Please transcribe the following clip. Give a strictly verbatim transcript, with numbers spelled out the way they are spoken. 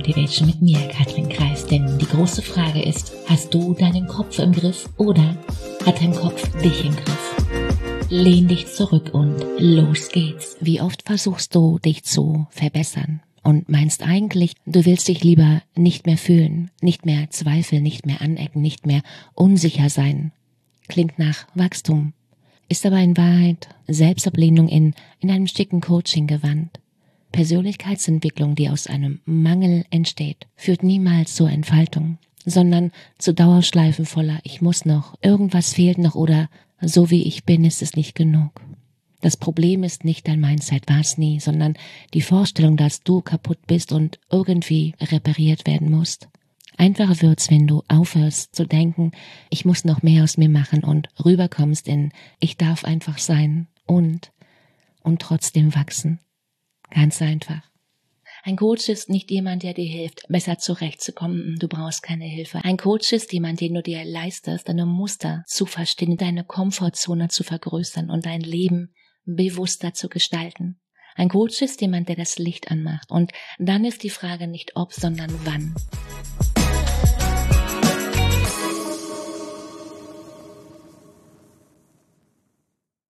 Motivation mit mir, Katrin Kreis. Denn die große Frage ist, hast du deinen Kopf im Griff oder hat dein Kopf dich im Griff? Lehn dich zurück und los geht's. Wie oft versuchst du, dich zu verbessern und meinst eigentlich, du willst dich lieber nicht mehr fühlen, nicht mehr zweifeln, nicht mehr anecken, nicht mehr unsicher sein. Klingt nach Wachstum, ist aber in Wahrheit Selbstablehnung in, in einem schicken Coaching-Gewand. Persönlichkeitsentwicklung, die aus einem Mangel entsteht, führt niemals zur Entfaltung, sondern zu Dauerschleifen voller ich muss noch, irgendwas fehlt noch oder so wie ich bin, ist es nicht genug. Das Problem ist nicht dein Mindset, war es nie, sondern die Vorstellung, dass du kaputt bist und irgendwie repariert werden musst. Einfacher wird's, wenn du aufhörst zu denken, ich muss noch mehr aus mir machen und rüberkommst in ich darf einfach sein und und trotzdem wachsen. Ganz einfach. Ein Coach ist nicht jemand, der dir hilft, besser zurechtzukommen. Du brauchst keine Hilfe. Ein Coach ist jemand, den du dir leistest, deine Muster zu verstehen, deine Komfortzone zu vergrößern und dein Leben bewusster zu gestalten. Ein Coach ist jemand, der das Licht anmacht. Und dann ist die Frage nicht ob, sondern wann.